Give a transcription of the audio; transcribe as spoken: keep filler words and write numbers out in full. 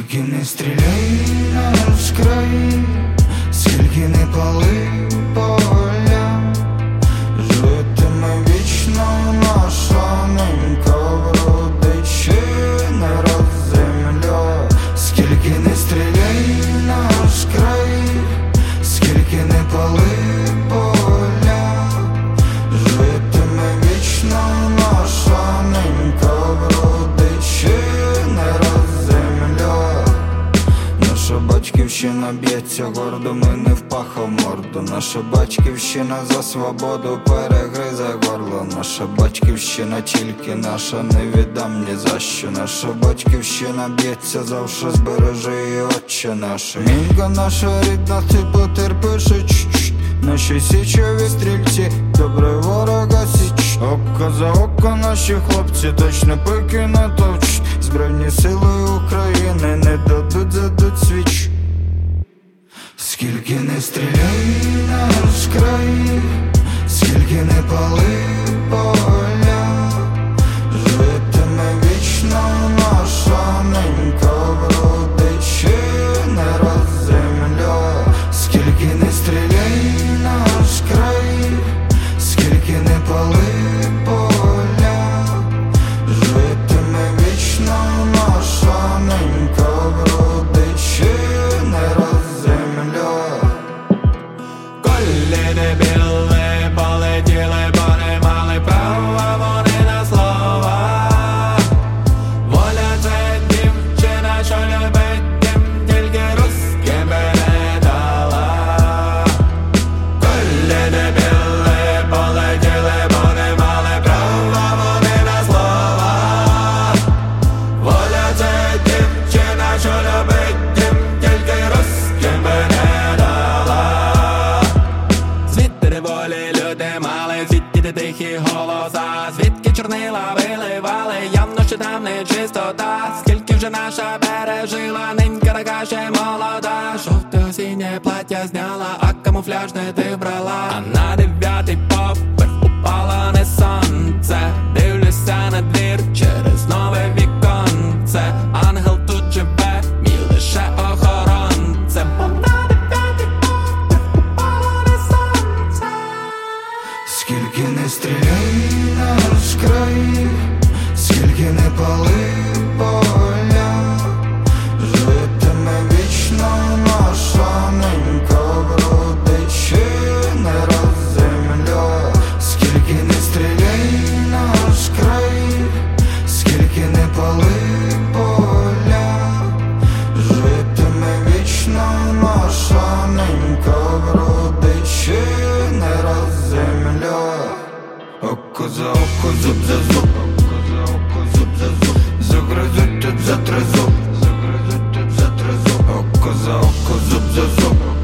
Скільки не стріляй наш край, скільки не пали поля, житиме вічно наша ненька, вродичи не раз земля. Скільки не стріляй наш край, скільки не пали поля, житиме вічно наша ненька, вродичи не раз земля. Наша батьківщина б'ється гордо, ми не впахав морду. Наша батьківщина за свободу перегризе горло. Наша батьківщина тільки наша, не віддам ні за що. Наша батьківщина б'ється завше, збережи її, Отче наш. Мінька наша рідна, ти потерпиш, чуть-чуть. Наші січові стрільці, добре ворога січ. Око за око наші хлопці точно пики натовчуть. Збройні сили України не дадуть, задуть свіч. Скільки не стріляй наш край, скільки не пали поля, житиме вічно наша ненька, вродичи не раз земля. Скільки не стріляй наш край, скільки не пали поля, житиме вічно наша ненька, вродичи не раз земля. Колі дебіли полетіли, бо не мали права вони на слова. Воля — це дівчина, що любить тим, тільки русським би не дала. Колі дебіли полетіли, бо не мали права вони на слова. Воля — це дівчина, що любить тим, тільки русським би не дала. Звідти де волі люди мали, звідти де тихі голоса, звідки чорнила виливали, явно що там не чистота. Скільки вже наша пережила, ненька така ще молода. Жовте осіннє плаття зняла, а камуфляж не ти вбрала. А на дев'ятий поверх упало не сонце. Дивлюся на двір через нове віконце. Ангел тут живе, мій лише охоронце. Бо на дев'ятий поверх упало не сонце. Скільки не стріляй наш край, скільки не пали поля, житиме вічно наша ненька, вродичи не раз земля. Скільки не стріляй наш край, скільки не пали поля, житиме вічно наша ненька, вродичи не раз земля. Око за око, зуб за зуб, око за око, зуб за зуб, загризуть тут за три зуб, загризуть тут за три зуб. Око за око, зуб за зуб.